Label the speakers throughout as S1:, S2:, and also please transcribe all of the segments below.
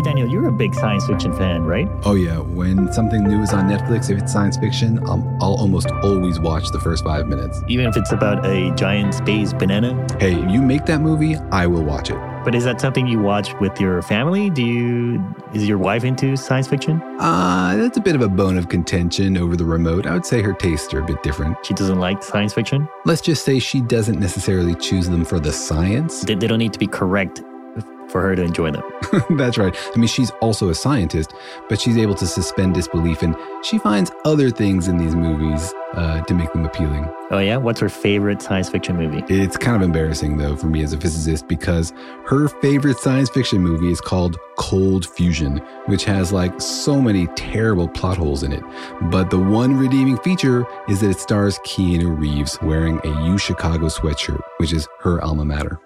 S1: Daniel, you're a big science fiction fan, right?
S2: Oh, yeah. When something new is on Netflix, if it's science fiction, I'll almost always watch the first 5 minutes.
S1: Even if it's about a giant space banana?
S2: Hey, you make that movie, I will watch it.
S1: But is that something you watch with your family? Is your wife into science fiction?
S2: That's a bit of a bone of contention over the remote. I would say her tastes are a bit different.
S1: She doesn't like science fiction?
S2: Let's just say she doesn't necessarily choose them for the science.
S1: They don't need to be correct for her to enjoy them.
S2: That's right. I mean, she's also a scientist, but she's able to suspend disbelief, and she finds other things in these movies to make them appealing.
S1: Oh, yeah? What's her favorite science fiction movie?
S2: It's kind of embarrassing, though, for me as a physicist, because her favorite science fiction movie is called Cold Fusion, which has like so many terrible plot holes in it. But the one redeeming feature is that it stars Keanu Reeves wearing a U Chicago sweatshirt, which is her alma mater.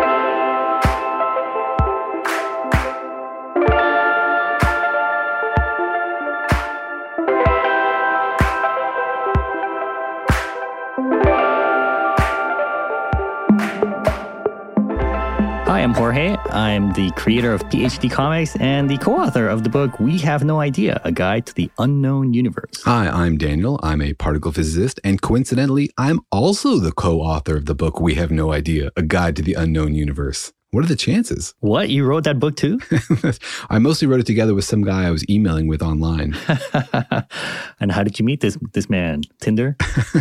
S1: Hi, I'm Jorge. I'm the creator of PhD Comics and the co-author of the book We Have No Idea, A Guide to the Unknown Universe.
S2: Hi, I'm Daniel. I'm a particle physicist, and coincidentally, I'm also the co-author of the book We Have No Idea, A Guide to the Unknown Universe. What are the chances?
S1: What? You wrote that book too?
S2: I mostly wrote it together with some guy I was emailing with online.
S1: And how did you meet this man? Tinder?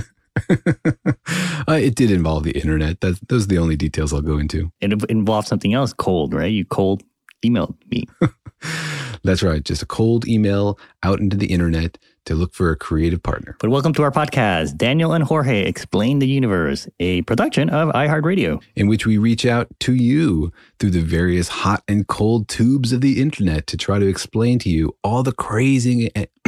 S2: It did involve the internet. Those are the only details I'll go into.
S1: It involved something else cold, right? You cold emailed me.
S2: That's right. Just a cold email out into the internet to look for a creative partner.
S1: But welcome to our podcast, Daniel and Jorge Explain the Universe, a production of iHeartRadio,
S2: in which we reach out to you through the various hot and cold tubes of the internet to try to explain to you all the crazy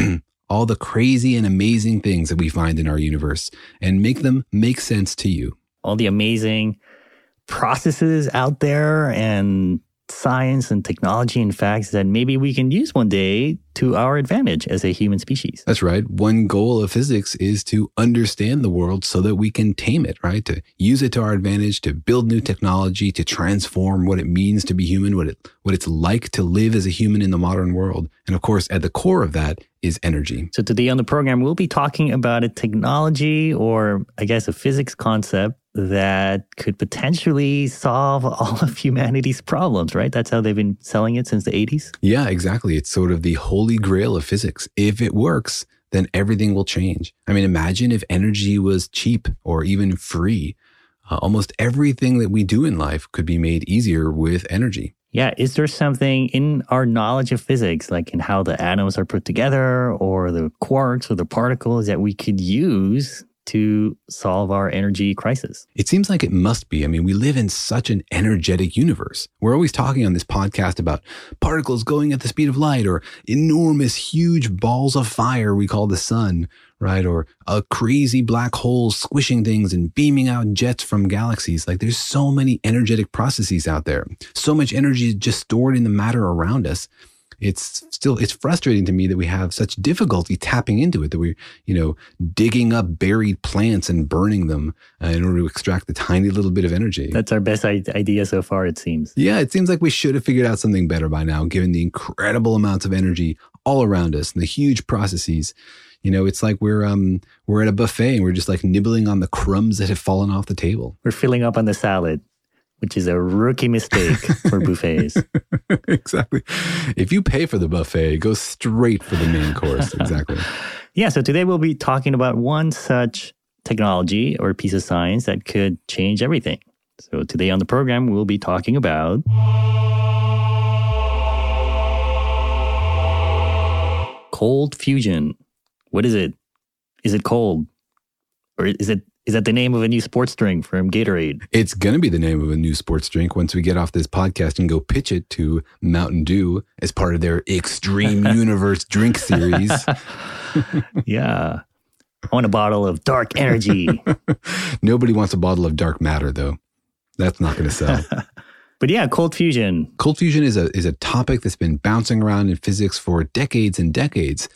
S2: and amazing things that we find in our universe and make them make sense to you.
S1: All the amazing processes out there and science and technology and facts that maybe we can use one day to our advantage as a human species.
S2: That's right. One goal of physics is to understand the world so that we can tame it, right? To use it to our advantage, to build new technology, to transform what it means to be human, what it's like to live as a human in the modern world. And of course, at the core of that is energy.
S1: So today on the program, we'll be talking about a technology, or I guess a physics concept that could potentially solve all of humanity's problems, right? That's how they've been selling it since the 80s.
S2: Yeah, exactly. It's sort of the holy grail of physics. If it works, then everything will change. I mean, imagine if energy was cheap or even free. Almost everything that we do in life could be made easier with energy.
S1: Yeah, is there something in our knowledge of physics, like in how the atoms are put together or the quarks or the particles, that we could use to solve our energy crisis?
S2: It seems like it must be. I mean, we live in such an energetic universe. We're always talking on this podcast about particles going at the speed of light, or enormous, huge balls of fire we call the sun, right? Or a crazy black hole squishing things and beaming out jets from galaxies. Like, there's so many energetic processes out there. So much energy is just stored in the matter around us. It's frustrating to me that we have such difficulty tapping into it, that we're, digging up buried plants and burning them in order to extract the tiny little bit of energy.
S1: That's our best idea so far, it seems.
S2: Yeah, it seems like we should have figured out something better by now, given the incredible amounts of energy all around us and the huge processes. It's like we're at a buffet and we're just like nibbling on the crumbs that have fallen off the table.
S1: We're filling up on the salad, which is a rookie mistake for buffets.
S2: Exactly. If you pay for the buffet, go straight for the main course. Exactly.
S1: Yeah, so today we'll be talking about one such technology or piece of science that could change everything. So today on the program, we'll be talking about cold fusion. What is it? Is it cold? Or is that the name of a new sports drink from Gatorade? It's
S2: going to be the name of a new sports drink once we get off this podcast and go pitch it to Mountain Dew as part of their Extreme Universe drink series.
S1: Yeah. I want a bottle of dark energy.
S2: Nobody wants a bottle of dark matter, though. That's not going to sell.
S1: But yeah, cold fusion.
S2: Cold fusion is a topic that's been bouncing around in physics for decades and decades.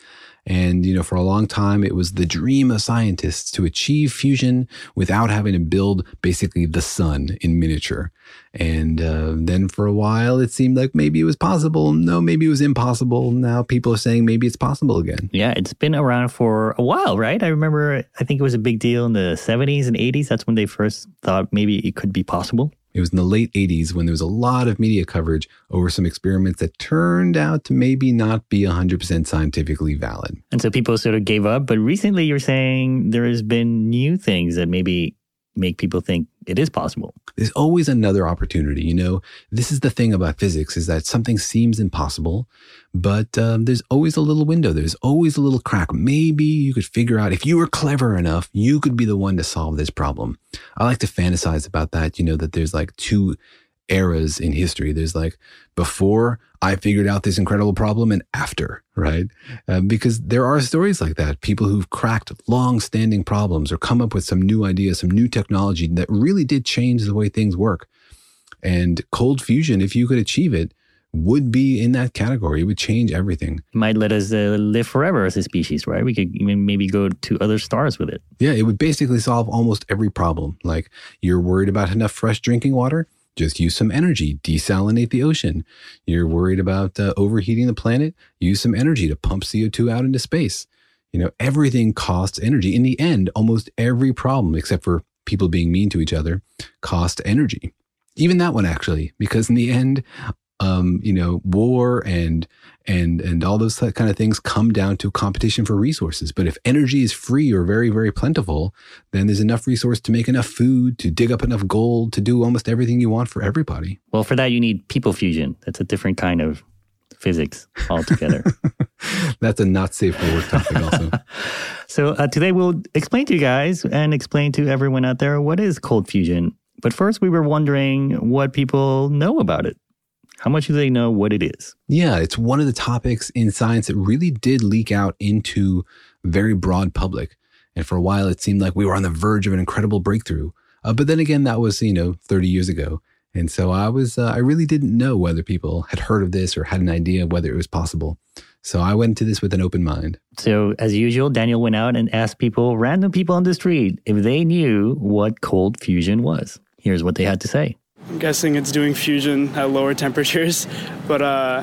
S2: And, for a long time, it was the dream of scientists to achieve fusion without having to build basically the sun in miniature. And then for a while, it seemed like maybe it was possible. No, maybe it was impossible. Now people are saying maybe it's possible again.
S1: Yeah, it's been around for a while, right? I remember, I think it was a big deal in the 70s and 80s. That's when they first thought maybe it could be possible.
S2: It was in the late 80s when there was a lot of media coverage over some experiments that turned out to maybe not be 100% scientifically valid.
S1: And so people sort of gave up. But recently you're saying there has been new things that maybe make people think it is possible.
S2: There's always another opportunity. This is the thing about physics, is that something seems impossible, but there's always a little window. There's always a little crack. Maybe you could figure out, if you were clever enough, you could be the one to solve this problem. I like to fantasize about that, that there's like two eras in history. There's like before I figured out this incredible problem and after, right? Because there are stories like that. People who've cracked long-standing problems or come up with some new idea, some new technology that really did change the way things work. And cold fusion, if you could achieve it, would be in that category. It would change everything.
S1: It might let us live forever as a species, right? We could even maybe go to other stars with it.
S2: Yeah, it would basically solve almost every problem. Like, you're worried about enough fresh drinking water? Just use some energy, desalinate the ocean. You're worried about overheating the planet? Use some energy to pump CO2 out into space. Everything costs energy. In the end, almost every problem, except for people being mean to each other, cost energy. Even that one, actually, because in the end, war and all those kind of things come down to competition for resources. But if energy is free or very, very plentiful, then there's enough resource to make enough food, to dig up enough gold, to do almost everything you want for everybody.
S1: Well, for that, you need people fusion. That's a different kind of physics altogether.
S2: That's a not safe for work topic also.
S1: So today we'll explain to you guys and explain to everyone out there what is cold fusion. But first, we were wondering what people know about it. How much do they know what it is?
S2: Yeah, it's one of the topics in science that really did leak out into very broad public. And for a while, it seemed like we were on the verge of an incredible breakthrough. But then again, that was, 30 years ago. And so I really didn't know whether people had heard of this or had an idea whether it was possible. So I went into this with an open mind.
S1: So as usual, Daniel went out and asked random people on the street, if they knew what cold fusion was. Here's what they had to say.
S3: I'm guessing it's doing fusion at lower temperatures, but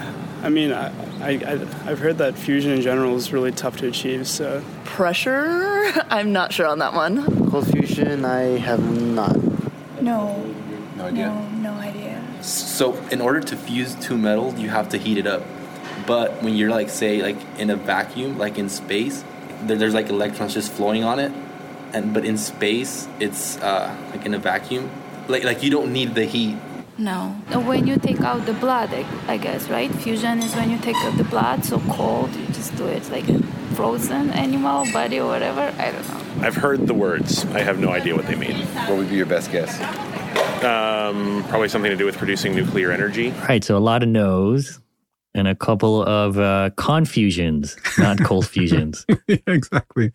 S3: I've heard that fusion in general is really tough to achieve. So
S4: pressure? I'm not sure on that one.
S5: Cold fusion, I have not.
S6: No idea. No idea.
S7: So in order to fuse two metals, you have to heat it up. But when you're in a vacuum, like in space, there's like electrons just flowing on it, but in space, it's like in a vacuum. Like you don't need the heat.
S6: No. When you take out the blood, I guess, right? Fusion is when you take out the blood, so cold, you just do it like a frozen animal body or whatever. I don't know.
S8: I've heard the words. I have no idea what they mean.
S9: What would be your best guess?
S8: Probably something to do with producing nuclear energy.
S1: All right, so a lot of no's and a couple of confusions, not cold fusions.
S2: Yeah, exactly.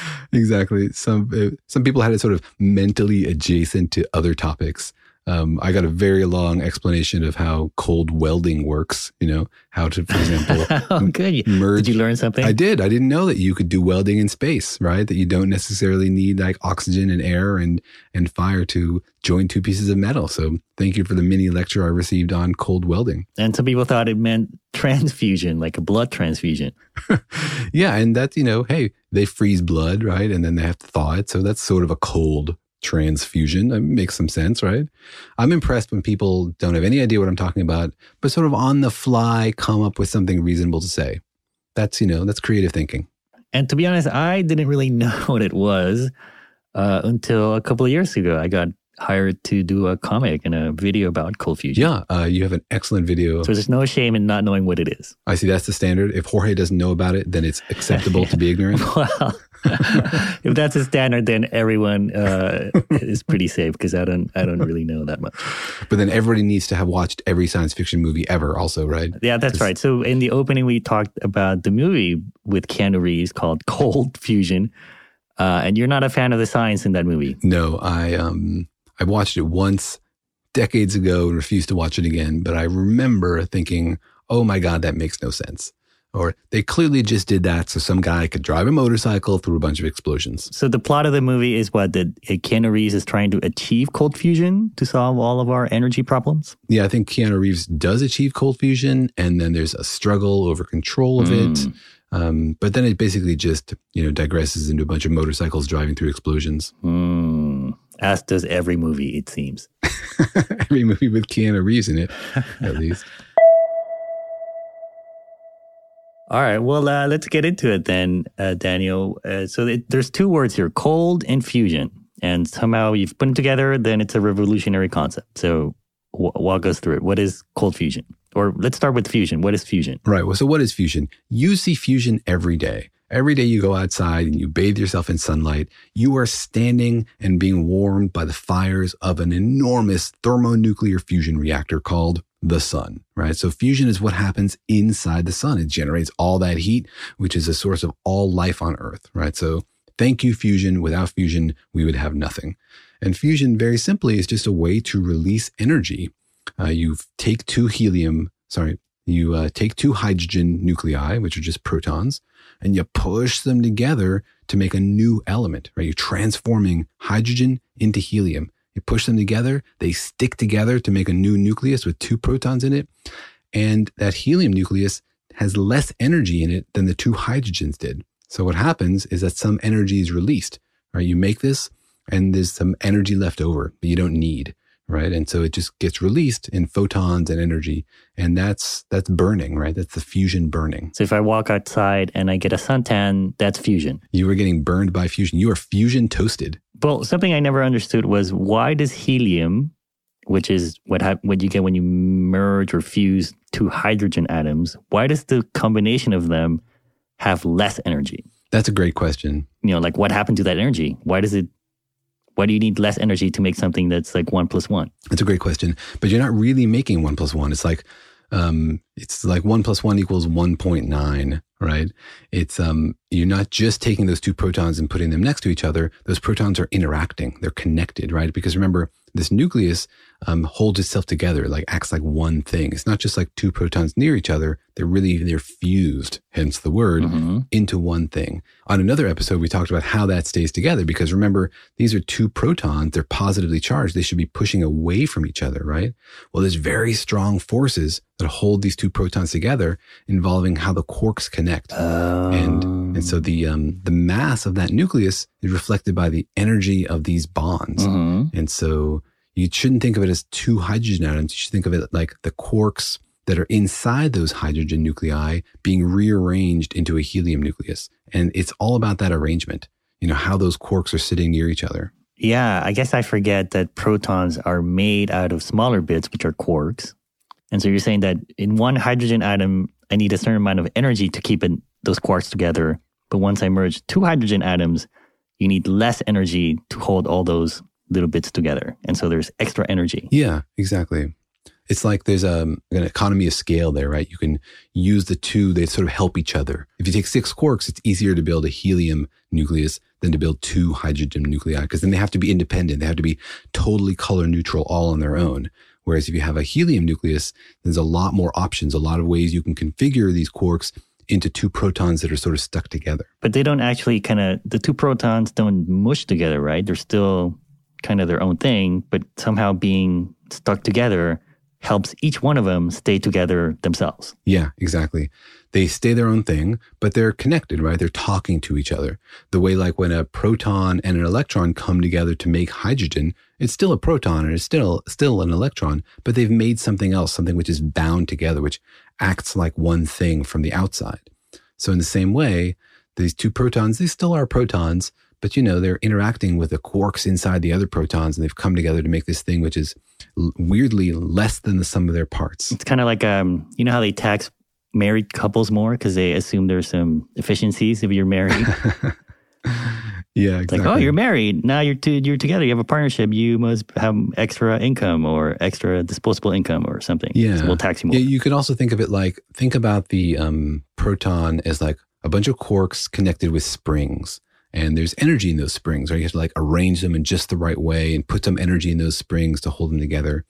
S2: Some people had it sort of mentally adjacent to other topics. I got a very long explanation of how cold welding works, how to, for example,
S1: oh, good.
S2: merge.
S1: Did you learn something?
S2: I did. I didn't know that you could do welding in space, right? That you don't necessarily need like oxygen and air and fire to join two pieces of metal. So thank you for the mini lecture I received on cold welding.
S1: And some people thought it meant transfusion, like a blood transfusion.
S2: Yeah. And that's, hey, they freeze blood, right? And then they have to thaw it. So that's sort of a cold transfusion. That makes some sense, right? I'm impressed when people don't have any idea what I'm talking about, but sort of on the fly come up with something reasonable to say. That's, that's creative thinking.
S1: And to be honest, I didn't really know what it was until a couple of years ago. I got hired to do a comic and a video about cold fusion.
S2: Yeah, you have an excellent video.
S1: So there's no shame in not knowing what it is.
S2: I see. That's the standard. If Jorge doesn't know about it, then it's acceptable to be ignorant.
S1: Well, if that's a standard, then everyone is pretty safe because I don't really know that much.
S2: But then everybody needs to have watched every science fiction movie ever also, right?
S1: Yeah, that's right. So in the opening, we talked about the movie with Keanu Reeves called Cold Fusion. And you're not a fan of the science in that movie.
S2: No, I watched it once decades ago and refused to watch it again. But I remember thinking, oh my God, that makes no sense. Or they clearly just did that so some guy could drive a motorcycle through a bunch of explosions.
S1: So the plot of the movie is what? That Keanu Reeves is trying to achieve cold fusion to solve all of our energy problems?
S2: Yeah, I think Keanu Reeves does achieve cold fusion, and then there's a struggle over control of it. But then it basically just, digresses into a bunch of motorcycles driving through explosions.
S1: As does every movie, it seems.
S2: Every movie with Keanu Reeves in it, at least.
S1: All right, well, let's get into it then, Daniel. There's two words here, cold and fusion. And somehow you've put them together, then it's a revolutionary concept. So walk us through it. What is cold fusion? Or let's start with fusion. What is fusion?
S2: Right. Well, so what is fusion? You see fusion every day. Every day you go outside and you bathe yourself in sunlight, you are standing and being warmed by the fires of an enormous thermonuclear fusion reactor called the sun, right? So fusion is what happens inside the sun. It generates all that heat, which is a source of all life on Earth, right? So thank you, fusion. Without fusion, we would have nothing. And fusion, very simply, is just a way to release energy. You take two hydrogen nuclei, which are just protons, and you push them together to make a new element, right? You're transforming hydrogen into helium. You push them together, they stick together to make a new nucleus with two protons in it. And that helium nucleus has less energy in it than the two hydrogens did. So what happens is that some energy is released, right? You make this and there's some energy left over that you don't need, right? And so it just gets released in photons and energy. And that's burning, right? That's the fusion burning.
S1: So if I walk outside and I get a suntan, that's fusion.
S2: You are getting burned by fusion. You are fusion toasted.
S1: Well, something I never understood was why does helium, which is what you get when you merge or fuse two hydrogen atoms, why does the combination of them have less energy?
S2: That's a great question.
S1: Like what happened to that energy? Why do you need less energy to make something that's like 1 + 1?
S2: That's a great question. But you're not really making 1 + 1. It's like 1 + 1 = 1.9, right? It's you're not just taking those two protons and putting them next to each other. Those protons are interacting. They're connected, right? Because remember, this nucleus holds itself together, acts like one thing. It's not just like two protons near each other. They're fused, hence the word, into one thing. On another episode, we talked about how that stays together because remember, these are two protons. They're positively charged. They should be pushing away from each other, right? Well, there's very strong forces that hold these two protons together involving how the quarks connect. And so the mass of that nucleus is reflected by the energy of these bonds. And so you shouldn't think of it as two hydrogen atoms. You should think of it like the quarks that are inside those hydrogen nuclei being rearranged into a helium nucleus. And it's all about that arrangement, how those quarks are sitting near each other.
S1: Yeah, I guess I forget that protons are made out of smaller bits, which are quarks. And so you're saying that in one hydrogen atom, I need a certain amount of energy to keep those quarks together. But once I merge two hydrogen atoms, you need less energy to hold all those little bits together. And so there's extra energy.
S2: Yeah, exactly. It's like there's an economy of scale there, right? You can use the two, they sort of help each other. If you take 6 quarks, it's easier to build a helium nucleus than to build 2 hydrogen nuclei, because then they have to be independent. They have to be totally color neutral all on their own. Whereas if you have a helium nucleus, there's a lot more options, a lot of ways you can configure these quarks into 2 protons that are sort of stuck together.
S1: But they don't actually the 2 protons don't mush together, right? They're still kind of their own thing, but somehow being stuck together helps each one of them stay together themselves.
S2: Yeah, exactly. They stay their own thing, but they're connected, right? They're talking to each other. The way like when a proton and an electron come together to make hydrogen, it's still a proton and it's still an electron, but they've made something else, something which is bound together, which acts like one thing from the outside. So in the same way, these 2 protons, they still are protons, but they're interacting with the quarks inside the other protons, and they've come together to make this thing which is weirdly less than the sum of their parts.
S1: It's kind of like, how they tax married couples more because they assume there's some efficiencies if you're married.
S2: Yeah, exactly.
S1: It's like, oh, you're married. Now you're together. You have a partnership. You must have extra income or extra disposable income or something.
S2: Yeah.
S1: So we'll tax you more.
S2: Yeah, you could also think of it think about the proton as like a bunch of quarks connected with springs. And there's energy in those springs, right? You have to arrange them in just the right way and put some energy in those springs to hold them together.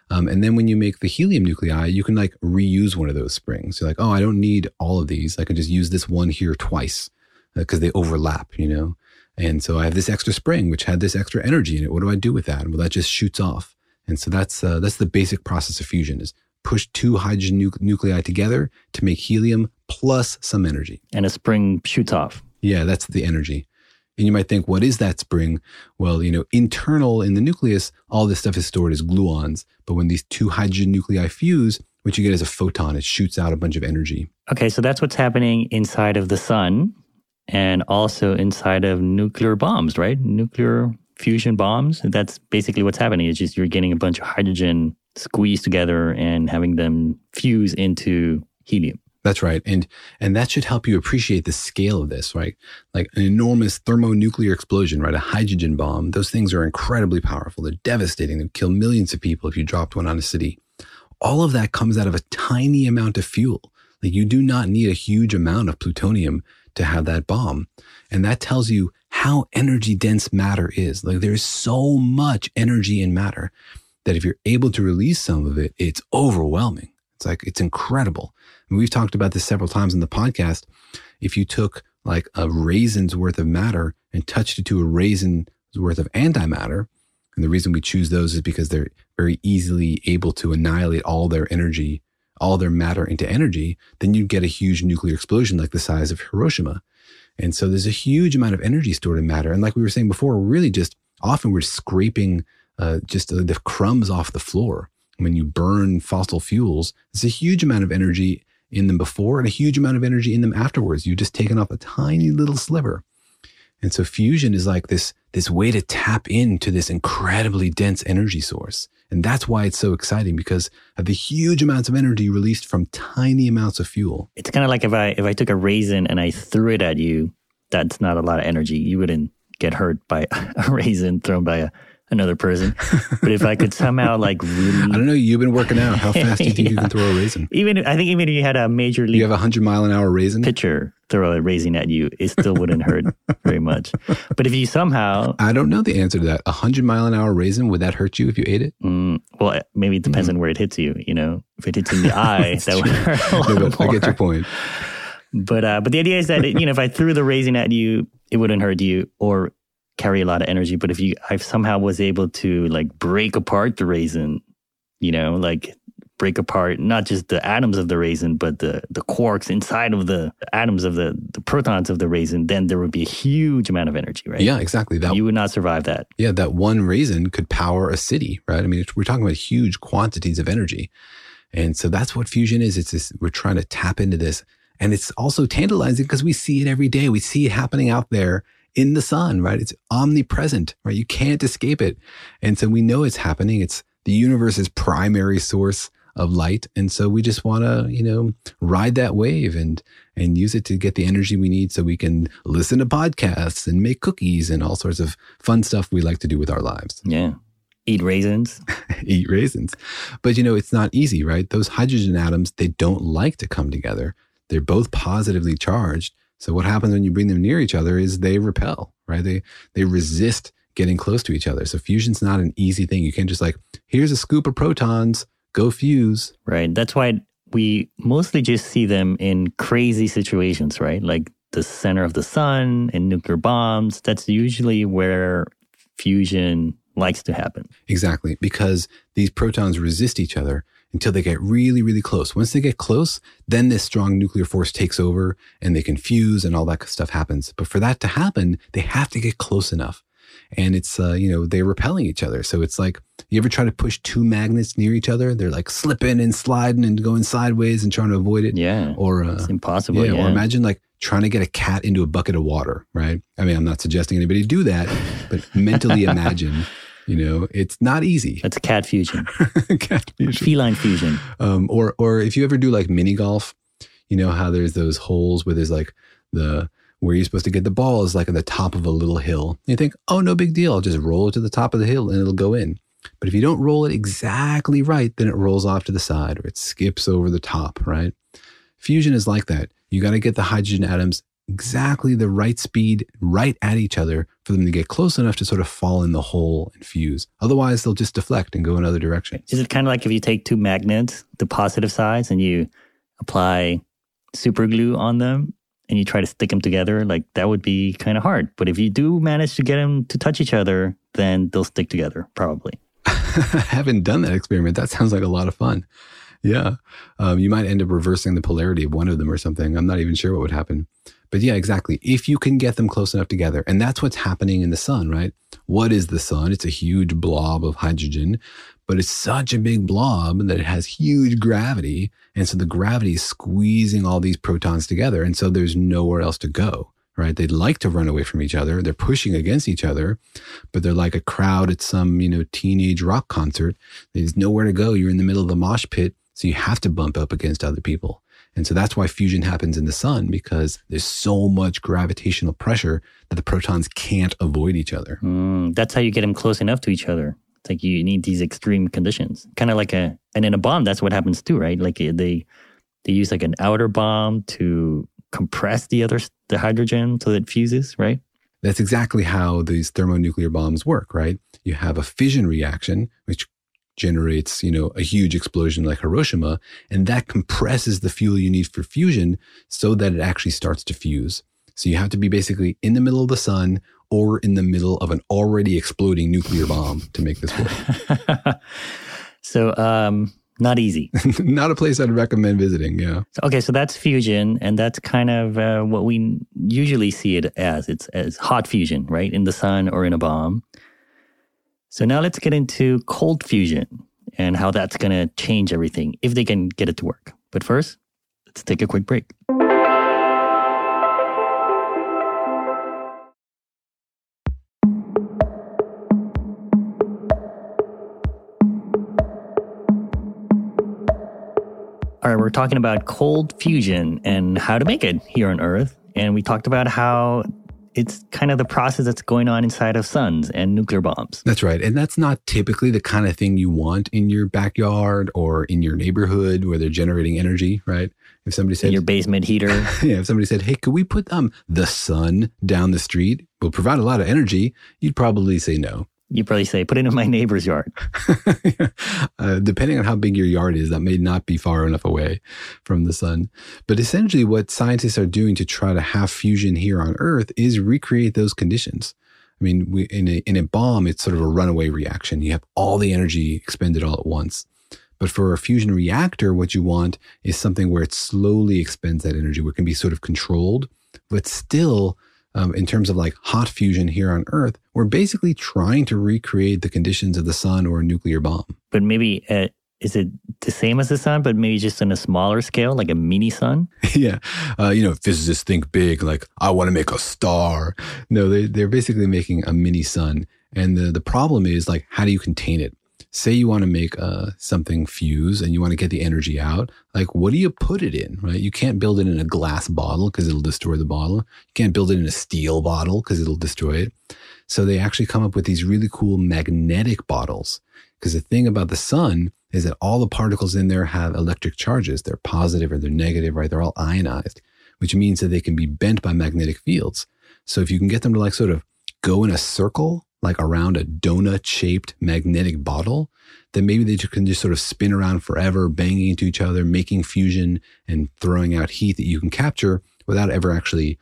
S2: And then when you make the helium nuclei, you can like reuse one of those springs. You're like, oh, I don't need all of these. I can just use this one here twice because they overlap, you know? And so I have this extra spring, which had this extra energy in it. What do I do with that? Well, that just shoots off. And so that's the basic process of fusion, is push two hydrogen nuclei together to make helium plus some energy.
S1: And a spring shoots off.
S2: Yeah, that's the energy. And you might think, what is that spring? Well, you know, internal in the nucleus, all this stuff is stored as gluons. But when these two hydrogen nuclei fuse, what you get is a photon. It shoots out a bunch of energy.
S1: Okay, so that's what's happening inside of the sun and also inside of nuclear bombs, right? Nuclear fusion bombs. That's basically what's happening. It's just you're getting a bunch of hydrogen squeezed together and having them fuse into helium.
S2: That's right. And that should help you appreciate the scale of this, right? Like an enormous thermonuclear explosion, right? A hydrogen bomb. Those things are incredibly powerful. They're devastating. They kill millions of people if you dropped one on a city. All of that comes out of a tiny amount of fuel. Like you do not need a huge amount of plutonium to have that bomb. And that tells you how energy dense matter is. Like there's so much energy in matter that if you're able to release some of it, it's overwhelming. It's incredible. And we've talked about this several times in the podcast. If you took like a raisin's worth of matter and touched it to a raisin's worth of antimatter, and the reason we choose those is because they're very easily able to annihilate all their energy, all their matter into energy, then you'd get a huge nuclear explosion like the size of Hiroshima. And so there's a huge amount of energy stored in matter. And like we were saying before, often we're scraping just the crumbs off the floor. When you burn fossil fuels, there's a huge amount of energy in them before and a huge amount of energy in them afterwards. You've just taken off a tiny little sliver. And so fusion is like this way to tap into this incredibly dense energy source. And that's why it's so exciting, because of the huge amounts of energy released from tiny amounts of fuel.
S1: It's kind of like if I took a raisin and I threw it at you, that's not a lot of energy. You wouldn't get hurt by a raisin thrown by another person. But if I could somehow like really...
S2: I don't know, you've been working out. How fast do you think you can throw a raisin?
S1: I think even if you had a major league...
S2: You have 100-mile-an-hour raisin?
S1: Pitcher throw a raisin at you, it still wouldn't hurt very much. But if you somehow...
S2: I don't know the answer to that. 100-mile-an-hour raisin, would that hurt you if you ate it?
S1: Well, maybe it depends on where it hits you. You know, if it hits in the eye, that would hurt a lot more.
S2: I get your point.
S1: But the idea is that, if I threw the raisin at you, it wouldn't hurt you or carry a lot of energy. But if I somehow was able to like break apart the raisin, like break apart not just the atoms of the raisin, but the quarks inside of the atoms of the protons of the raisin, then there would be a huge amount of energy, right?
S2: Yeah, exactly.
S1: You would not survive that.
S2: Yeah, that one raisin could power a city, right? I mean, we're talking about huge quantities of energy. And so that's what fusion is. We're trying to tap into this. And it's also tantalizing because we see it every day. We see it happening out there in the sun, right? It's omnipresent, right? You can't escape it. And so we know it's happening. It's the universe's primary source of light. And so we just want to, ride that wave and use it to get the energy we need so we can listen to podcasts and make cookies and all sorts of fun stuff we like to do with our lives.
S1: Yeah. Eat raisins.
S2: Eat raisins. But, it's not easy, right? Those hydrogen atoms, they don't like to come together. They're both positively charged. So what happens when you bring them near each other is they repel, right? They resist getting close to each other. So fusion's not an easy thing. You can't just like, here's a scoop of protons, go fuse.
S1: Right. That's why we mostly just see them in crazy situations, right? Like the center of the sun and nuclear bombs. That's usually where fusion likes to happen.
S2: Exactly. Because these protons resist each other until they get really, really close. Once they get close, then this strong nuclear force takes over and they can fuse and all that stuff happens. But for that to happen, they have to get close enough. And it's, they're repelling each other. So it's like, you ever try to push two magnets near each other? They're like slipping and sliding and going sideways and trying to avoid it.
S1: Yeah.
S2: Or
S1: it's impossible. Yeah.
S2: Or imagine like trying to get a cat into a bucket of water, right? I mean, I'm not suggesting anybody do that, but mentally imagine... it's not easy.
S1: That's cat fusion.
S2: Cat fusion.
S1: Feline fusion.
S2: Or if you ever do like mini golf, how there's those holes where there's like where you're supposed to get the ball is like at the top of a little hill. You think, oh, no big deal. I'll just roll it to the top of the hill and it'll go in. But if you don't roll it exactly right, then it rolls off to the side or it skips over the top, right? Fusion is like that. You got to get the hydrogen atoms exactly the right speed right at each other for them to get close enough to sort of fall in the hole and fuse. Otherwise, they'll just deflect and go in other directions.
S1: Is it kind of like if you take two magnets, the positive sides, and you apply super glue on them and you try to stick them together? Like that would be kind of hard. But if you do manage to get them to touch each other, then they'll stick together, probably.
S2: I haven't done that experiment. That sounds like a lot of fun. Yeah. You might end up reversing the polarity of one of them or something. I'm not even sure what would happen. But yeah, exactly. If you can get them close enough together, and that's what's happening in the sun, right? What is the sun? It's a huge blob of hydrogen, but it's such a big blob that it has huge gravity. And so the gravity is squeezing all these protons together. And so there's nowhere else to go, right? They'd like to run away from each other. They're pushing against each other, but they're like a crowd at some, teenage rock concert. There's nowhere to go. You're in the middle of the mosh pit. So you have to bump up against other people. And so that's why fusion happens in the sun, because there's so much gravitational pressure that the protons can't avoid each other.
S1: That's how you get them close enough to each other. It's like you need these extreme conditions. Kind of like and in a bomb, that's what happens too, right? Like they use like an outer bomb to compress the hydrogen so that it fuses, right?
S2: That's exactly how these thermonuclear bombs work, right? You have a fission reaction, which generates, a huge explosion like Hiroshima, and that compresses the fuel you need for fusion so that it actually starts to fuse. So you have to be basically in the middle of the sun or in the middle of an already exploding nuclear bomb to make this work.
S1: So, not easy.
S2: Not a place I'd recommend visiting, yeah.
S1: Okay, so that's fusion, and that's kind of what we usually see it as. It's as hot fusion, right? In the sun or in a bomb. So now let's get into cold fusion and how that's going to change everything if they can get it to work. But first, let's take a quick break. All right, we're talking about cold fusion and how to make it here on Earth. And we talked about how it's kind of the process that's going on inside of suns and nuclear bombs.
S2: That's right. And that's not typically the kind of thing you want in your backyard or in your neighborhood where they're generating energy, right? If somebody said...
S1: your basement heater.
S2: Yeah, if somebody said, hey, could we put the sun down the street? Will provide a lot of energy. You'd probably say no.
S1: You'd probably say, put it in my neighbor's yard.
S2: Depending on how big your yard is, that may not be far enough away from the sun. But essentially what scientists are doing to try to have fusion here on Earth is recreate those conditions. I mean, in a bomb, it's sort of a runaway reaction. You have all the energy expended all at once. But for a fusion reactor, what you want is something where it slowly expends that energy, where it can be sort of controlled, but still... in terms of like hot fusion here on Earth, we're basically trying to recreate the conditions of the sun or a nuclear bomb.
S1: But maybe, is it the same as the sun, but maybe just on a smaller scale, like a mini sun?
S2: Yeah. Physicists think big, like, I want to make a star. No, they're basically making a mini sun. And the problem is, like, how do you contain it? Say you want to make something fuse and you want to get the energy out. Like, what do you put it in, right? You can't build it in a glass bottle because it'll destroy the bottle. You can't build it in a steel bottle because it'll destroy it. So they actually come up with these really cool magnetic bottles. Because the thing about the sun is that all the particles in there have electric charges. They're positive or they're negative, right? They're all ionized, which means that they can be bent by magnetic fields. So if you can get them to like sort of go in a circle, like around a donut-shaped magnetic bottle, then maybe they can just sort of spin around forever, banging into each other, making fusion and throwing out heat that you can capture without ever actually,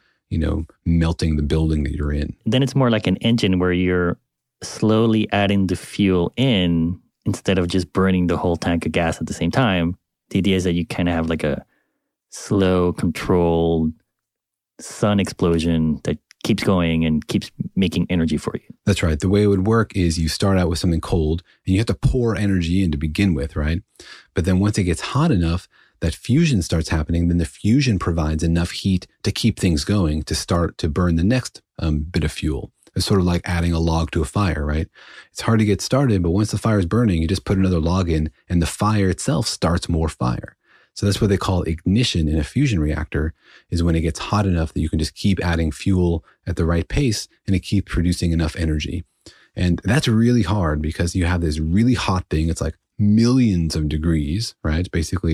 S2: melting the building that you're in.
S1: Then it's more like an engine where you're slowly adding the fuel in instead of just burning the whole tank of gas at the same time. The idea is that you kind of have like a slow, controlled sun explosion that keeps going and keeps making energy for you.
S2: That's right. The way it would work is you start out with something cold and you have to pour energy in to begin with, right? But then once it gets hot enough, that fusion starts happening, then the fusion provides enough heat to keep things going to start to burn the next bit of fuel. It's sort of like adding a log to a fire, right? It's hard to get started, but once the fire is burning, you just put another log in and the fire itself starts more fire. So that's what they call ignition in a fusion reactor, is when it gets hot enough that you can just keep adding fuel at the right pace and it keeps producing enough energy. And that's really hard because you have this really hot thing. It's like millions of degrees, right? It's basically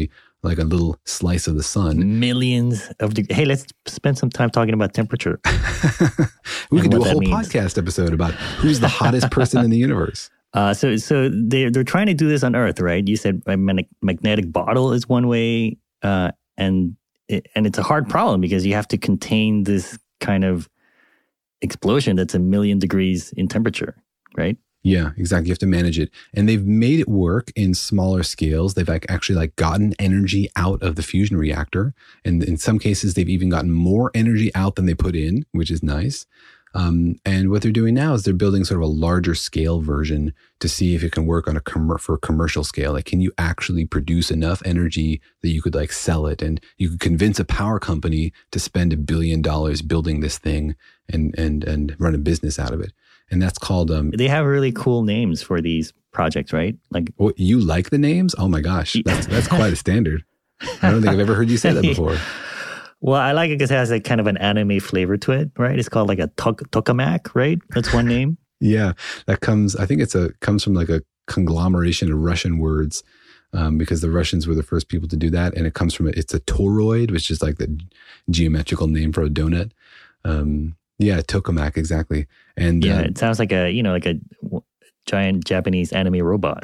S2: like a little slice of the sun.
S1: Millions of degrees. Hey, let's spend some time talking about temperature.
S2: We could do a whole podcast episode about who's the hottest person in the universe.
S1: So they're trying to do this on Earth, right? You said a magnetic bottle is one way, and it's a hard problem because you have to contain this kind of explosion that's 1 million degrees in temperature, right?
S2: Yeah, exactly. You have to manage it. And they've made it work in smaller scales. They've actually gotten energy out of the fusion reactor. And in some cases, they've even gotten more energy out than they put in, which is nice. And what they're doing now is they're building sort of a larger scale version to see if it can work on for a commercial scale. Like, can you actually produce enough energy that you could sell it, and you could convince a power company to spend $1 billion building this thing and run a business out of it. And that's called.
S1: They have really cool names for these projects, right?
S2: You like the names? Oh my gosh, that's quite a standard. I don't think I've ever heard you say that before.
S1: Well, I like it because it has kind of an anime flavor to it, right? It's called a tokamak, right? That's one name.
S2: Yeah, that comes. I think comes from a conglomeration of Russian words, because the Russians were the first people to do that, and it comes from it's a toroid, which is the geometrical name for a donut. Yeah, tokamak, exactly. And
S1: it sounds like a giant Japanese anime robot.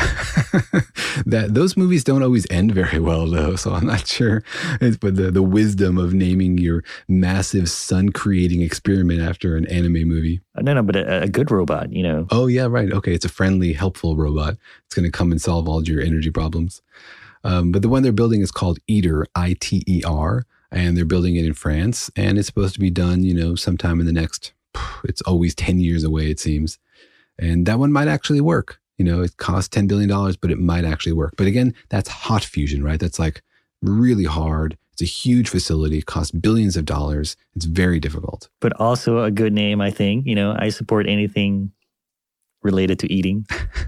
S2: Those movies don't always end very well, though, so I'm not sure. But the wisdom of naming your massive sun-creating experiment after an anime movie.
S1: No, but a good robot,
S2: Oh, yeah, right. Okay, it's a friendly, helpful robot. It's going to come and solve all your energy problems. But the one they're building is called ITER, I-T-E-R, and they're building it in France, and it's supposed to be done, sometime in the next, it's always 10 years away, it seems. And that one might actually work. It costs $10 billion, but it might actually work. But again, that's hot fusion, right? That's really hard. It's a huge facility. It costs billions of dollars. It's very difficult.
S1: But also a good name, I think. I support anything related to eating.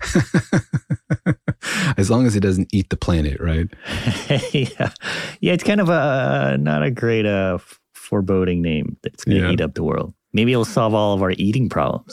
S2: As long as it doesn't eat the planet, right?
S1: Yeah, it's kind of not a great foreboding name that's going to eat up the world. Maybe it'll solve all of our eating problems,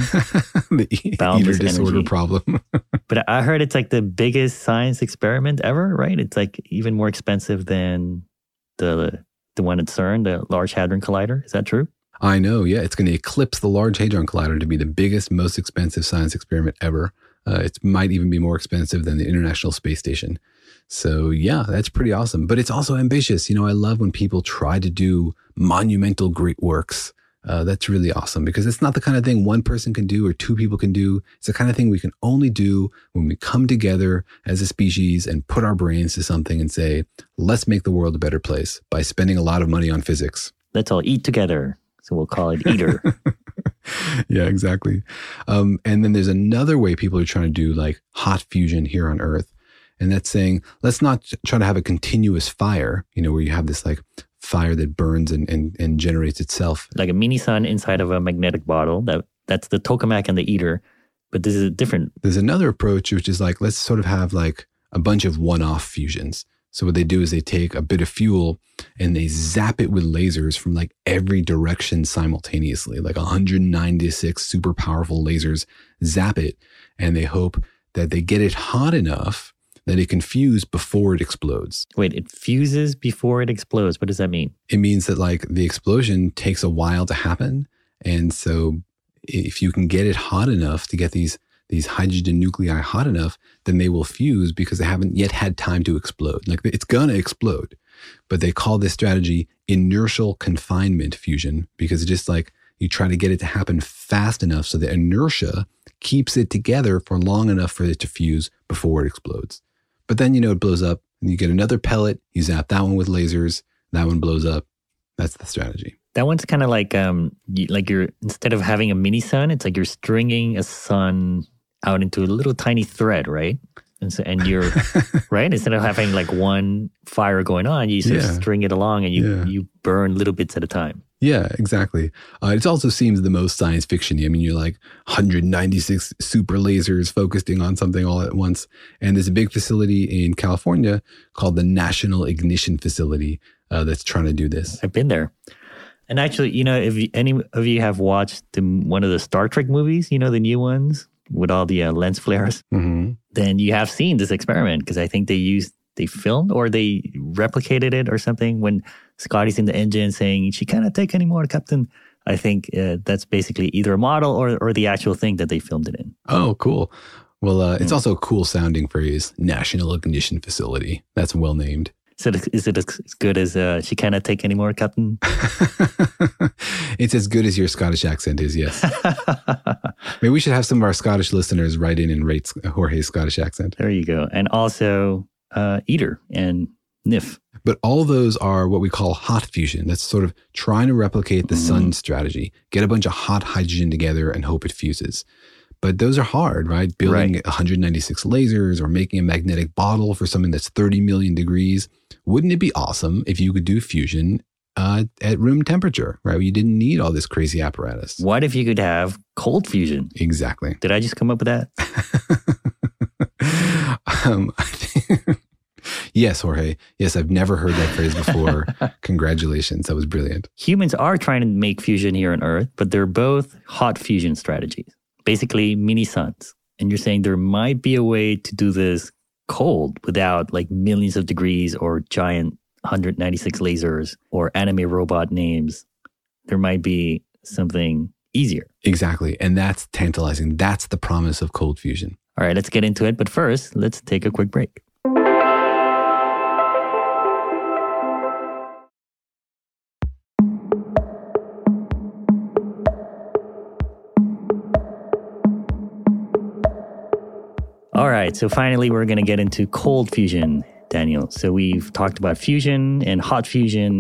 S2: The eater disorder problem.
S1: But I heard it's the biggest science experiment ever, right? It's even more expensive than the one at CERN, the Large Hadron Collider. Is that true?
S2: I know, yeah. It's going to eclipse the Large Hadron Collider to be the biggest, most expensive science experiment ever. It might even be more expensive than the International Space Station. So yeah, that's pretty awesome. But it's also ambitious. I love when people try to do monumental great works. That's really awesome because it's not the kind of thing one person can do or two people can do. It's the kind of thing we can only do when we come together as a species and put our brains to something and say, let's make the world a better place by spending a lot of money on physics.
S1: Let's all eat together. So we'll call it ITER.
S2: Yeah, exactly. And then there's another way people are trying to do hot fusion here on Earth. And that's saying, let's not try to have a continuous fire, where you have this fire that burns and generates itself. Like
S1: a mini sun inside of a magnetic bottle. That's the tokamak and the ITER. But this is different.
S2: There's another approach, which is let's sort of have a bunch of one-off fusions. So what they do is they take a bit of fuel and they zap it with lasers from every direction simultaneously, 196 super powerful lasers, zap it. And they hope that they get it hot enough that it can fuse before it explodes.
S1: Wait, it fuses before it explodes. What does that mean?
S2: It means that the explosion takes a while to happen. And so if you can get it hot enough to get these hydrogen nuclei hot enough, then they will fuse because they haven't yet had time to explode. It's gonna explode. But they call this strategy inertial confinement fusion because it's just you try to get it to happen fast enough so the inertia keeps it together for long enough for it to fuse before it explodes. But then, it blows up and you get another pellet, you zap that one with lasers, that one blows up. That's the strategy.
S1: That one's kind of you're, instead of having a mini sun, it's you're stringing a sun out into a little tiny thread, right? And you're, right? Instead of having one fire going on, you sort of string it along and you burn little bits at a time.
S2: Yeah, exactly. It also seems the most science fiction-y. I mean, you're 196 super lasers focusing on something all at once. And there's a big facility in California called the National Ignition Facility that's trying to do this.
S1: I've been there. And actually, if any of you have watched one of the Star Trek movies, the new ones with all the lens flares, then you have seen this experiment because I think they used filmed or they replicated it or something when Scotty's in the engine saying, "She cannot take anymore, Captain." I think that's basically either a model or the actual thing that they filmed it in.
S2: Oh, cool. Well, it's also a cool sounding phrase, National Ignition Facility. That's well named.
S1: So is it as good as "She cannot take anymore, Captain"?
S2: It's as good as your Scottish accent is, yes. Maybe we should have some of our Scottish listeners write in and rate Jorge's Scottish accent.
S1: There you go. And also ITER and NIF.
S2: But all those are what we call hot fusion. That's sort of trying to replicate the sun strategy. Get a bunch of hot hydrogen together and hope it fuses. But those are hard, right? Building 196 lasers or making a magnetic bottle for something that's 30 million degrees. Wouldn't it be awesome if you could do fusion at room temperature, right? You didn't need all this crazy apparatus.
S1: What if you could have cold fusion?
S2: Exactly.
S1: Did I just come up with that?
S2: Yes, Jorge. Yes, I've never heard that phrase before. Congratulations. That was brilliant.
S1: Humans are trying to make fusion here on Earth, but they're both hot fusion strategies. Basically mini suns. And you're saying there might be a way to do this cold without like millions of degrees or giant 196 lasers or anime robot names. There might be something easier.
S2: Exactly. And that's tantalizing. That's the promise of cold fusion.
S1: All right, let's get into it. But first, let's take a quick break. All right, so finally we're going to get into cold fusion, Daniel. So we've talked about fusion and hot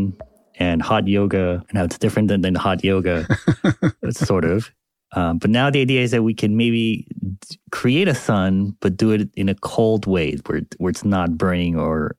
S1: yoga, and how it's different than hot yoga, sort of. But now the idea is that we can maybe create a sun, but do it in a cold way where it's not burning or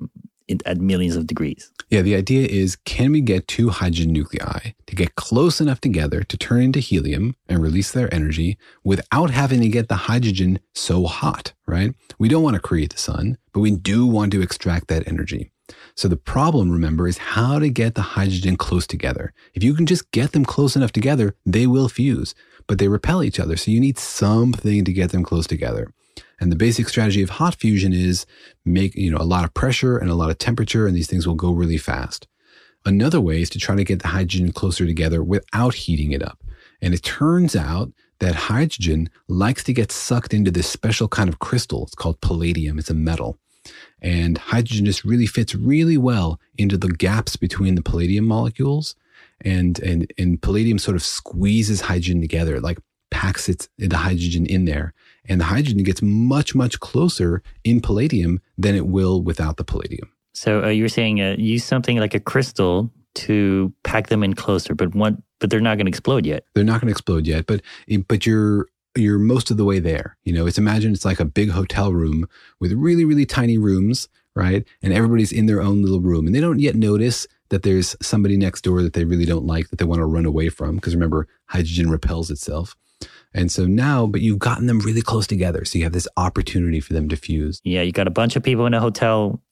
S1: at millions of degrees.
S2: Yeah, the idea is, can we get two hydrogen nuclei to get close enough together to turn into helium and release their energy without having to get the hydrogen so hot, right? We don't want to create the sun, but we do want to extract that energy. So the problem, remember, is how to get the hydrogen close together. If you can just get them close enough together, they will fuse, but they repel each other. So you need something to get them close together. And the basic strategy of hot fusion is make, a lot of pressure and a lot of temperature, and these things will go really fast. Another way is to try to get the hydrogen closer together without heating it up. And it turns out that hydrogen likes to get sucked into this special kind of crystal. It's called palladium. It's a metal. And hydrogen just really fits really well into the gaps between the palladium molecules. And palladium sort of squeezes hydrogen together, like packs the hydrogen in there. And the hydrogen gets much, much closer in palladium than it will without the palladium.
S1: So you're saying use something like a crystal to pack them in closer, but they're not going to explode yet.
S2: They're not going to explode yet, but you're most of the way there. Imagine it's like a big hotel room with really, really tiny rooms, right? And everybody's in their own little room, and they don't yet notice that there's somebody next door that they really don't like, that they want to run away from, because remember, hydrogen repels itself. And so now, but you've gotten them really close together. So you have this opportunity for them to fuse.
S1: Yeah, you got a bunch of people in a hotel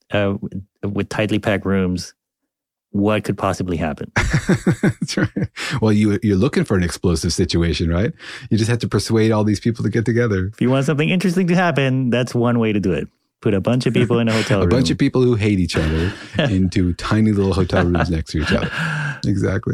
S1: with tightly packed rooms. What could possibly happen?
S2: That's right. Well, you're looking for an explosive situation, right? You just have to persuade all these people to get together.
S1: If you want something interesting to happen, that's one way to do it. Put a bunch of people in a hotel room.
S2: A bunch of people who hate each other into tiny little hotel rooms next to each other. Exactly.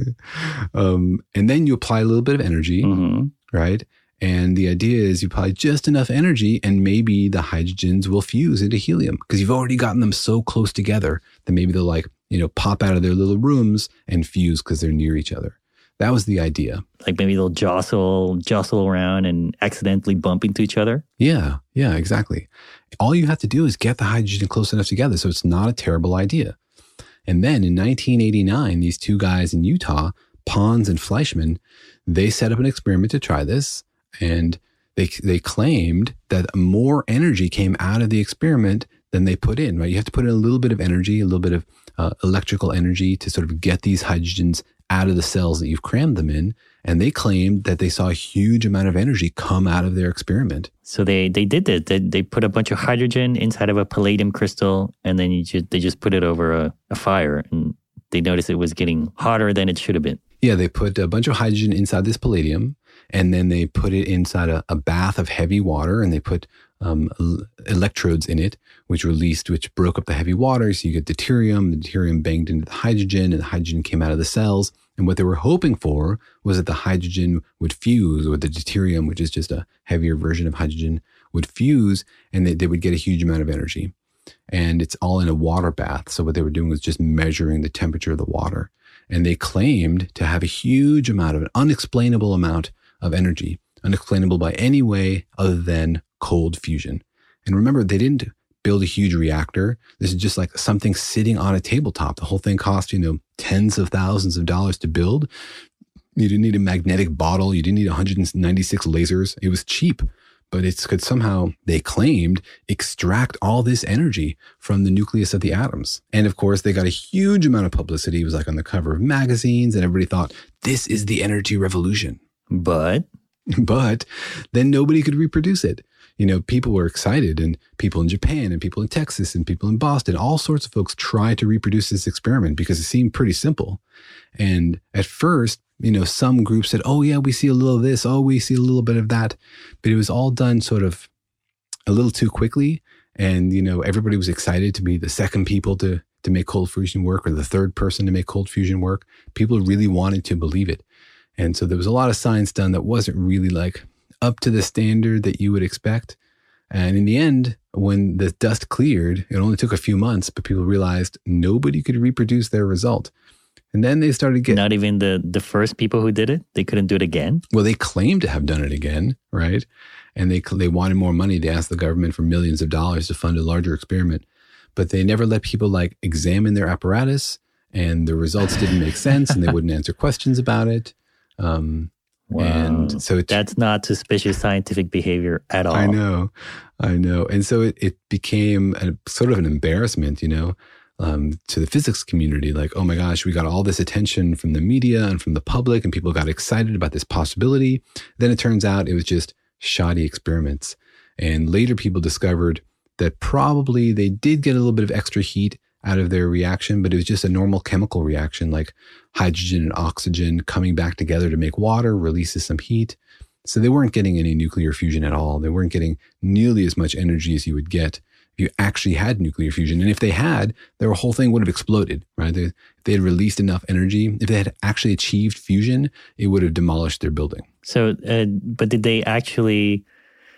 S2: And then you apply a little bit of energy, right? And the idea is you apply just enough energy and maybe the hydrogens will fuse into helium because you've already gotten them so close together that maybe they'll pop out of their little rooms and fuse because they're near each other. That was the idea.
S1: Like maybe they'll jostle around and accidentally bump into each other?
S2: Yeah, exactly. All you have to do is get the hydrogen close enough together, so it's not a terrible idea. And then in 1989, these two guys in Utah, Pons and Fleischmann, they set up an experiment to try this, and they claimed that more energy came out of the experiment than they put in, right? You have to put in a little bit of energy, a little bit of electrical energy to sort of get these hydrogens out of the cells that you've crammed them in. And they claimed that they saw a huge amount of energy come out of their experiment.
S1: So they did that. They put a bunch of hydrogen inside of a palladium crystal, and then they just put it over a fire, and they noticed it was getting hotter than it should have been.
S2: Yeah, they put a bunch of hydrogen inside this palladium, and then they put it inside a bath of heavy water, and they put electrodes in it, which broke up the heavy water. So you get deuterium. The deuterium banged into the hydrogen, and the hydrogen came out of the cells. And what they were hoping for was that the hydrogen would fuse, or the deuterium, which is just a heavier version of hydrogen, would fuse, and they would get a huge amount of energy. And it's all in a water bath. So what they were doing was just measuring the temperature of the water. And they claimed to have a huge amount of an unexplainable amount of energy, unexplainable by any way other than cold fusion. And remember, they didn't build a huge reactor. This is just like something sitting on a tabletop. The whole thing cost, tens of thousands of dollars to build. You didn't need a magnetic bottle. You didn't need 196 lasers. It was cheap, but it could somehow, they claimed, extract all this energy from the nucleus of the atoms. And of course, they got a huge amount of publicity. It was like on the cover of magazines, and everybody thought, this is the energy revolution. But then nobody could reproduce it. People were excited, and people in Japan and people in Texas and people in Boston, all sorts of folks tried to reproduce this experiment because it seemed pretty simple. And at first, some groups said, oh yeah, we see a little of this. Oh, we see a little bit of that. But it was all done sort of a little too quickly. And, everybody was excited to be the second people to make cold fusion work, or the third person to make cold fusion work. People really wanted to believe it. And so there was a lot of science done that wasn't really like up to the standard that you would expect. And in the end, when the dust cleared, it only took a few months, but people realized nobody could reproduce their result. And then they started getting...
S1: Not even the first people who did it? They couldn't do it again?
S2: Well, they claimed to have done it again, right? And they wanted more money. They asked the government for millions of dollars to fund a larger experiment. But they never let people examine their apparatus, and the results didn't make sense, and they wouldn't answer questions about it.
S1: Wow.
S2: And so
S1: that's not suspicious scientific behavior at all.
S2: I know. And so it became sort of an embarrassment, to the physics community. Like, oh my gosh, we got all this attention from the media and from the public, and people got excited about this possibility. Then it turns out it was just shoddy experiments. And later people discovered that probably they did get a little bit of extra heat out of their reaction, but it was just a normal chemical reaction, like hydrogen and oxygen coming back together to make water, releases some heat. So they weren't getting any nuclear fusion at all. They weren't getting nearly as much energy as you would get if you actually had nuclear fusion. And if they had, their whole thing would have exploded, right? If they had released enough energy, if they had actually achieved fusion, it would have demolished their building.
S1: So, but did they actually,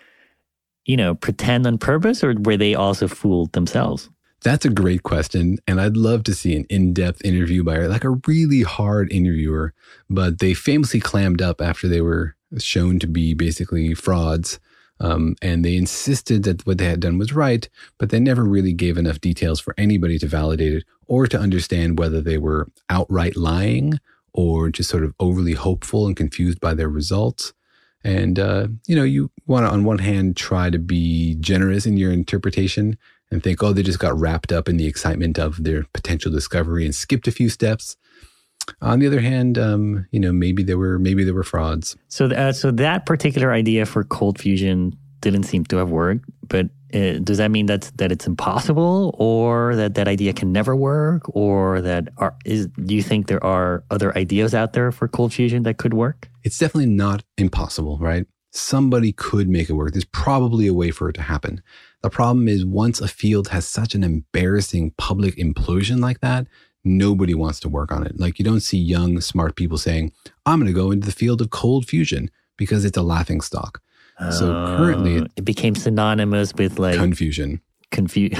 S1: pretend on purpose, or were they also fooled themselves?
S2: That's a great question. And I'd love to see an in-depth interview by a really hard interviewer, but they famously clammed up after they were shown to be basically frauds. And they insisted that what they had done was right, but they never really gave enough details for anybody to validate it or to understand whether they were outright lying or just sort of overly hopeful and confused by their results. And, you want to, on one hand, try to be generous in your interpretation and think, oh, they just got wrapped up in the excitement of their potential discovery and skipped a few steps. On the other hand, maybe they were frauds.
S1: So that particular idea for cold fusion didn't seem to have worked. But does that mean that it's impossible, or that idea can never work, or do you think there are other ideas out there for cold fusion that could work?
S2: It's definitely not impossible, right? Somebody could make it work. There's probably a way for it to happen. The problem is, once a field has such an embarrassing public implosion like that, nobody wants to work on it. Like, you don't see young, smart people saying, I'm going to go into the field of cold fusion because it's a laughing stock. So currently
S1: it became synonymous with
S2: confusion.
S1: Confusion,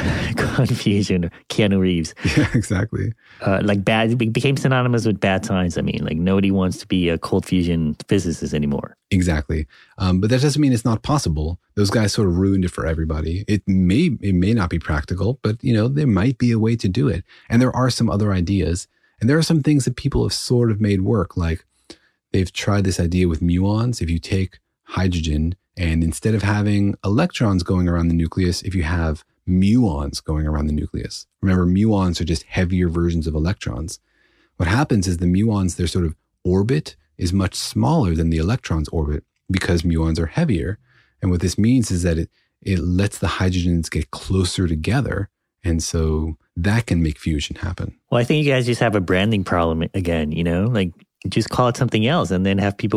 S1: Keanu Reeves.
S2: Yeah, exactly.
S1: It became synonymous with bad science. I mean, nobody wants to be a cold fusion physicist anymore.
S2: Exactly. But that doesn't mean it's not possible. Those guys sort of ruined it for everybody. It may not be practical, but there might be a way to do it. And there are some other ideas. And there are some things that people have sort of made work. Like, they've tried this idea with muons. If you take hydrogen and instead of having electrons going around the nucleus, if you have muons going around the nucleus. Remember, muons are just heavier versions of electrons. What happens is the muons, their sort of orbit is much smaller than the electron's orbit because muons are heavier. And what this means is that it lets the hydrogens get closer together. And so that can make fusion happen.
S1: Well, I think you guys just have a branding problem again, just call it something else and then have people work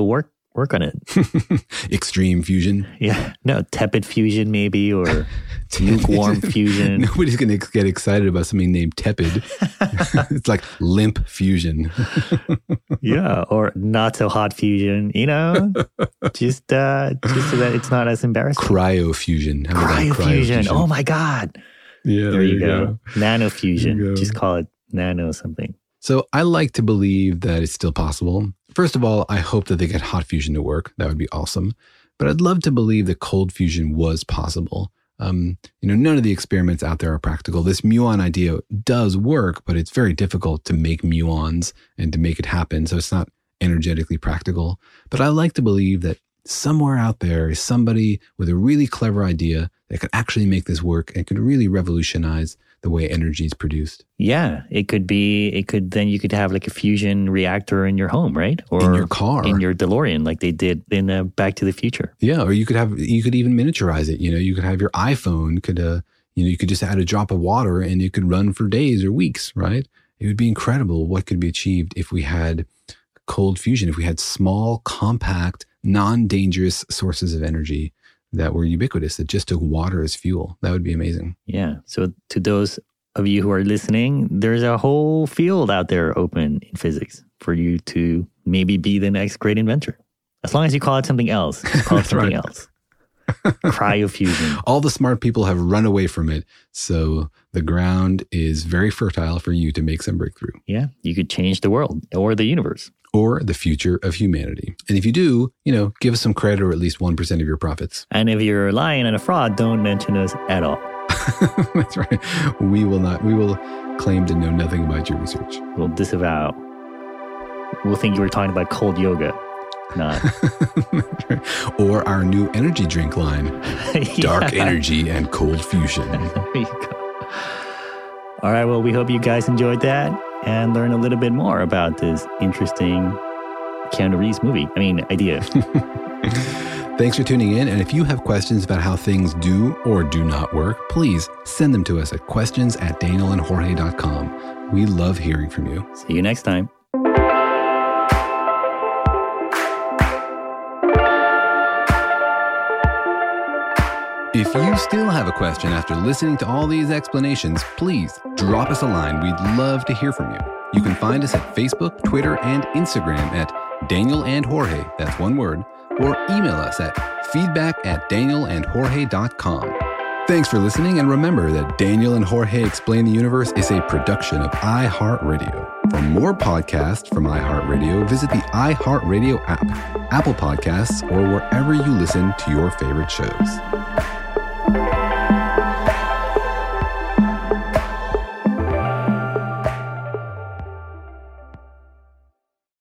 S1: work on it.
S2: Extreme fusion.
S1: Yeah. No, tepid fusion maybe, or lukewarm fusion.
S2: Nobody's going to get excited about something named tepid. It's like limp fusion.
S1: Yeah, or not so hot fusion, just so that it's not as embarrassing.
S2: Cryofusion. How about that?
S1: Cryofusion. Oh my God.
S2: Yeah,
S1: there you go. Nanofusion. Just call it nano something.
S2: So I like to believe that it's still possible. First of all, I hope that they get hot fusion to work. That would be awesome. But I'd love to believe that cold fusion was possible. None of the experiments out there are practical. This muon idea does work, but it's very difficult to make muons and to make it happen. So it's not energetically practical. But I like to believe that somewhere out there is somebody with a really clever idea that could actually make this work and could really revolutionize the way energy is produced.
S1: Yeah, then you could have like a fusion reactor in your home, right? Or
S2: in your car.
S1: In your DeLorean, like they did in Back to the Future.
S2: Yeah, or you could even miniaturize it. You could have your iPhone you could just add a drop of water and it could run for days or weeks, right? It would be incredible what could be achieved if we had cold fusion, if we had small, compact, non-dangerous sources of energy that were ubiquitous, that just took water as fuel. That would be amazing.
S1: Yeah. So to those of you who are listening, there's a whole field out there open in physics for you to maybe be the next great inventor. As long as you call it something else. Call it something else. Cryofusion.
S2: All the smart people have run away from it. So the ground is very fertile for you to make some breakthrough.
S1: Yeah. You could change the world or the universe.
S2: Or the future of humanity. And if you do, give us some credit or at least 1% of your profits.
S1: And if you're lying and a fraud, don't mention us at all.
S2: That's right. We will claim to know nothing about your research.
S1: We'll disavow. We'll think you were talking about cold yoga. Not.
S2: Or our new energy drink line. Dark energy and cold fusion.
S1: There you go. All right. Well, we hope you guys enjoyed that and learn a little bit more about this interesting Keanu Reeves idea.
S2: Thanks for tuning in. And if you have questions about how things do or do not work, please send them to us at questions@danielandjorge.com. We love hearing from you.
S1: See you next time.
S2: If you still have a question after listening to all these explanations, please drop us a line. We'd love to hear from you. You can find us at Facebook, Twitter, and Instagram at Daniel and Jorge, that's one word, or email us at feedback@danielandjorge.com. Thanks for listening, and remember that Daniel and Jorge Explain the Universe is a production of iHeartRadio. For more podcasts from iHeartRadio, visit the iHeartRadio app, Apple Podcasts, or wherever you listen to your favorite shows.